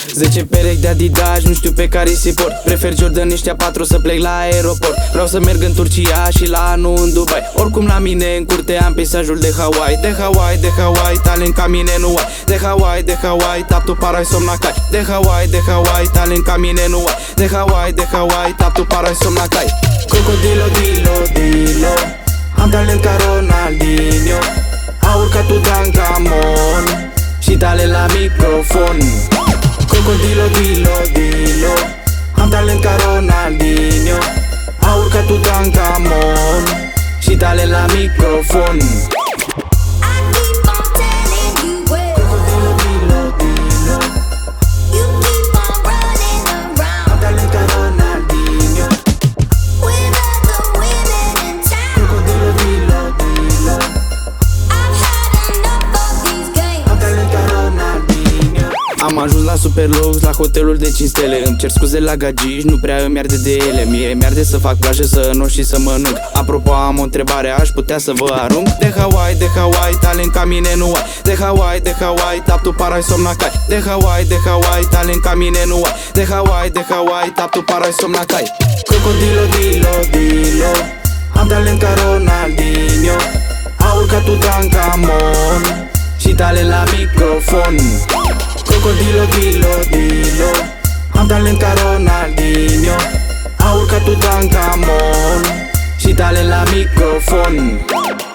10 perechi de Adidas, nu știu pe care să-i port. Prefer Jordan ăștia 4 să plec la aeroport. Vreau să merg în Turcia și la anul în Dubai. Oricum la mine în curte am peisajul de Hawaii. De Hawaii, de Hawaii, talent ca mine nu ai. De Hawaii, de Hawaii, tap tu parai somnacai. De Hawaii, de Hawaii, talent ca mine nu ai. De Hawaii, de Hawaii, tap tu parai somnacai. Crocodilo, dilo, dilo, am talent ca Ronaldinho. A urcat Tutankamon și tale la microfon. Crocodilo, dilo, dilo, am talent ca Ronaldinho. A urcat Tutankamon și tale la microfon. Am ajuns la Superlux, la hotelul de 5 stele. Îmi cer scuze la gagici, nu prea îmi arde de ele. Mie mi-arde să fac plajă, să noș și să mănânc. Apropo, am o întrebare, aș putea să vă arunc? De Hawaii, de Hawaii, talent ca mine nu ai. De Hawaii, de Hawaii, tap tu parai somnacai. De Hawaii, de Hawaii, talent ca mine nu ai. De Hawaii, de Hawaii, tap tu parai somnacai. Crocodilo, dilo, dilo, am talent ca Ronaldinho. A urcat Tutankamon și tale la microfon. Crocodilo, dilo, dilo, am talent ca Ronaldinho. A urcat Tutankamon și tale la microfon.